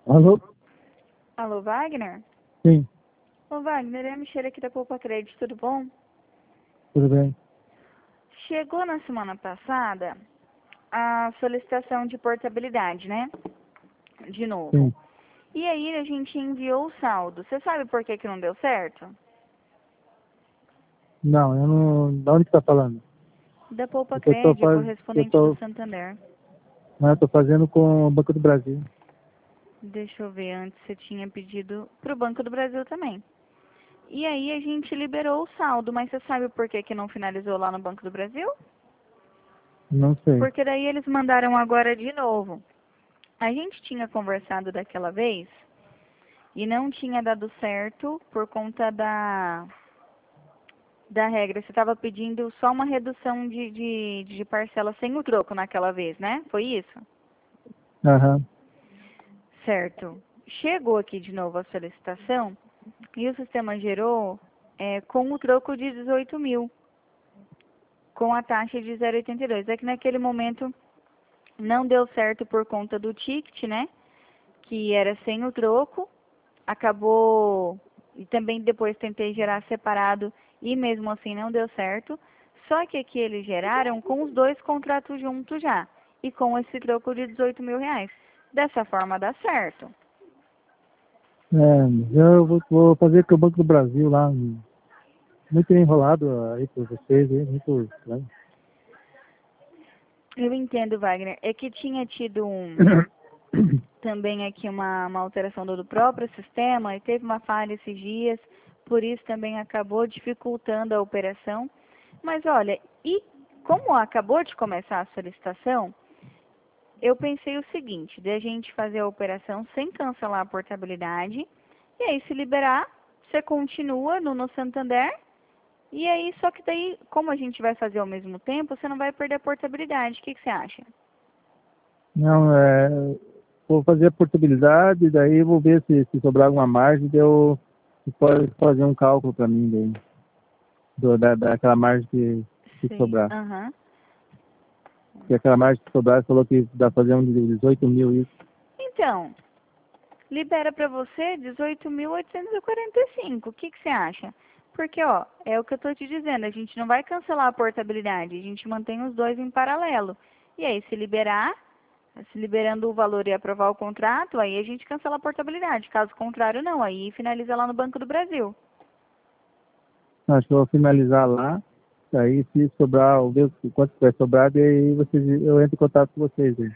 Alô? Alô, Wagner? Sim, Ô, Wagner, é a Michelle aqui da Poupa Crédito, tudo bom? tudo bem. Chegou na semana passada a solicitação de portabilidade, né? De novo. Sim. E aí a gente enviou o saldo. Você sabe por que que não deu certo? Não, eu não. Da onde que tá falando? Da Poupa Porque Crédito, eu correspondente do tô, Santander. não, eu tô fazendo com o Banco do Brasil. Deixa eu ver, antes você tinha pedido pro Banco do Brasil também. E aí a gente liberou o saldo, mas você sabe por que que não finalizou lá no Banco do Brasil? Não sei. Porque daí eles mandaram agora de novo. A gente tinha conversado daquela vez e não tinha dado certo por conta da regra. Você estava pedindo só uma redução de parcela sem o troco naquela vez, né? Foi isso? Aham. Certo. Chegou aqui de novo a solicitação e o sistema gerou com o troco de 18 mil, com a taxa de 0,82. É que naquele momento não deu certo por conta do ticket, né? Que era sem o troco. Acabou, e também depois tentei gerar separado e mesmo assim não deu certo. Só que aqui eles geraram com os dois contratos juntos já e com esse troco de 18 mil reais. Dessa forma dá certo. Eu vou fazer com o Banco do Brasil lá. Muito enrolado aí por vocês, aí, muito estranho. Eu entendo, Wagner. É que tinha tido também aqui uma alteração do próprio sistema e teve uma falha esses dias, por isso também acabou dificultando a operação. Mas olha, e como acabou de começar a solicitação, eu pensei o seguinte, de a gente fazer a operação sem cancelar a portabilidade, e aí se liberar, você continua no Santander, e aí só que daí, como a gente vai fazer ao mesmo tempo, você não vai perder a portabilidade. O que que você acha? Não, vou fazer a portabilidade, daí vou ver se sobrar alguma margem, daí eu pode fazer um cálculo para mim daí, daquela margem que Sim, sobrar. aham. Porque aquela margem que sobrar, você falou que dá pra fazer um de 18 mil isso. Então, libera para você 18.845. O que que você acha? Porque, ó, é o que eu tô te dizendo, a gente não vai cancelar a portabilidade, a gente mantém os dois em paralelo. E aí, se liberar, se liberando o valor e aprovar o contrato, aí a gente cancela a portabilidade. Caso contrário, não, aí finaliza lá no Banco do Brasil. Acho que eu vou finalizar lá. Aí se sobrar, eu ver quanto vai sobrar, daí eu entro em contato com vocês aí.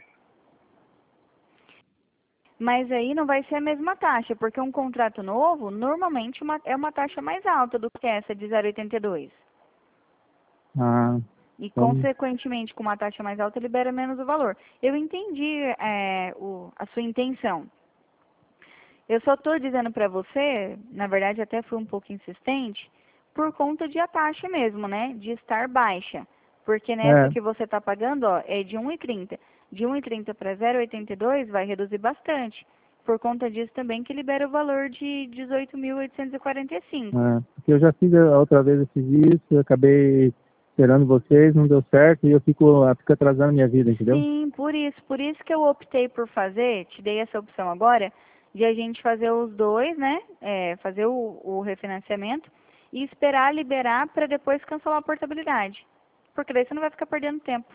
Mas aí não vai ser a mesma taxa, porque um contrato novo, normalmente é uma taxa mais alta do que essa de 0,82. Ah, E, então, consequentemente, com uma taxa mais alta, libera menos o valor. Eu entendi a sua intenção. Eu só estou dizendo para você, na verdade, até fui um pouco insistente, por conta de a taxa mesmo, né? De estar baixa. Porque nessa é, que você está pagando, ó, é de 1,30. De 1,30 para 0,82 vai reduzir bastante. Por conta disso também que libera o valor de 18.845. porque eu já fiz a outra vez esse serviço, eu acabei esperando vocês, não deu certo, e eu fico atrasando a minha vida, entendeu? Sim, por isso que eu optei por fazer, te dei essa opção agora, de a gente fazer os dois, né? Fazer o refinanciamento e esperar liberar para depois cancelar a portabilidade. Porque daí você não vai ficar perdendo tempo.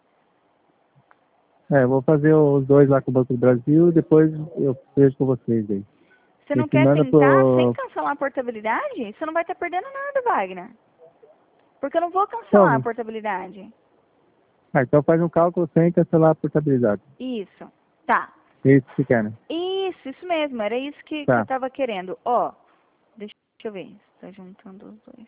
Eu vou fazer os dois lá com o Banco do Brasil, depois eu vejo com vocês aí. Você E não se quer manda tentar sem pro... cancelar a portabilidade? Você não vai estar perdendo nada, Wagner. Porque eu não vou cancelar a Então, portabilidade. então faz um cálculo sem cancelar a portabilidade. Isso. Tá. É isso que você quer, né? Isso mesmo. Era isso que eu Tá. tava querendo. Ó, deixa eu ver. Tá juntando os dois.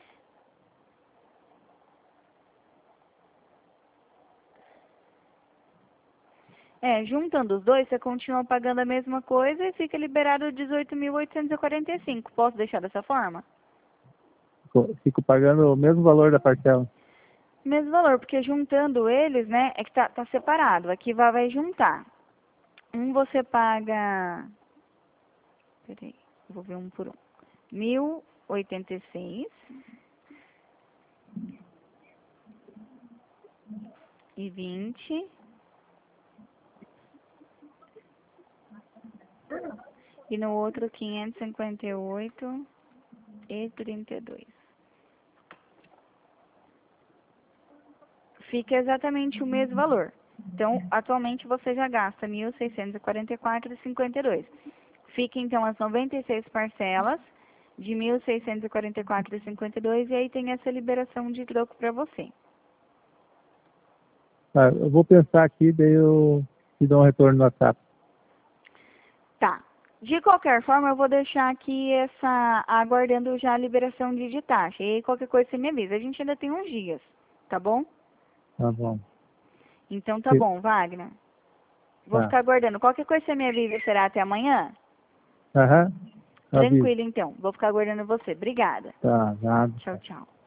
Juntando os dois, você continua pagando a mesma coisa e fica liberado 18.845. Posso deixar dessa forma? Fico pagando o mesmo valor da parcela. Mesmo valor, porque juntando eles, né, é que tá separado. Aqui vai juntar. Um você paga. Peraí, eu vou ver um por um. 1.086,20. e no outro 558,32. Fica exatamente o mesmo valor. Então, atualmente você já gasta R$ 1.644,52. Fica então as 96 parcelas de R$ 1.644,52 e aí tem essa liberação de troco para você. Tá, eu vou pensar aqui, daí eu te dou um retorno no WhatsApp. Tá. De qualquer forma, eu vou deixar aqui aguardando já a liberação de taxa. E aí qualquer coisa você me avisa. A gente ainda tem uns dias, tá bom? Tá bom. Então tá bom, Wagner. Vou Tá. ficar aguardando. Qualquer coisa você me avisa, será até amanhã? Aham. Aviso. Tranquilo, então. Vou ficar aguardando você. Obrigada. Tá, nada. Tchau, tchau.